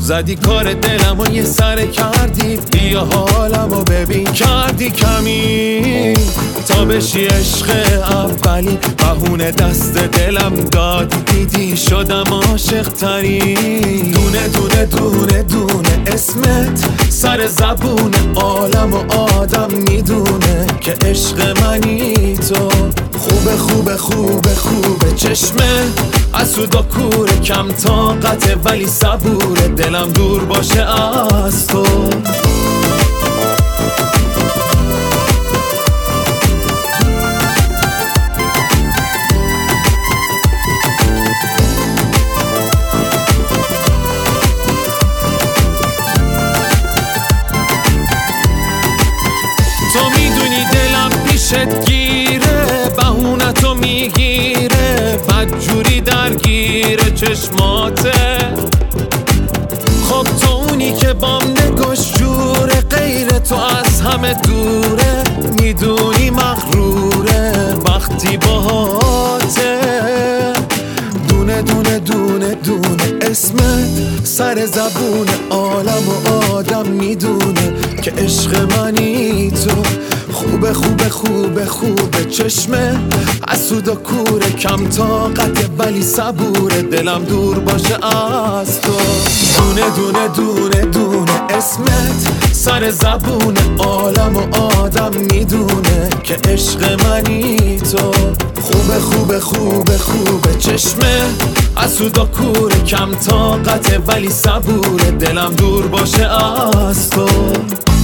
زدی کار دلم و یه سر کردی، بیا حالمو ببین کردی کمی تا بشی عشق اولی، بهونه دست دلم دادی دیدی شدم عاشق تری. دونه دونه دونه دونه اسمت سر زبون عالم و آدم میدونه که عشق منی تو. خوبه خوبه خوبه خوبه چشمه حسود و کوره، کم طاقته ولی صبوره، دلم دور باشه از تو. تو میدونی دلم پیشت گیره، بهونتو میگیره، بدجوری درگیره چشماته. خب تو اونی که بام نگاش جوره، غیر تو از همه دوره، میدونی مغروره وقتی باهاته. دونه دونه دونه دونه اسمت سر زبون عالم و آدم میدونه که عشق منی تو. خوبه خوبه خوبه خوبه چشمه حسود و کوره، کم طاقته ولی صبوره، دلم دور باشه از تو. دونه دونه دونه دونه اسمت سر زبون عالم و آدم میدونه که عشق منی تو. خوبه خوبه خوبه خوبه چشمه حسود و کوره، کم طاقته ولی صبوره، دلم دور باشه از تو.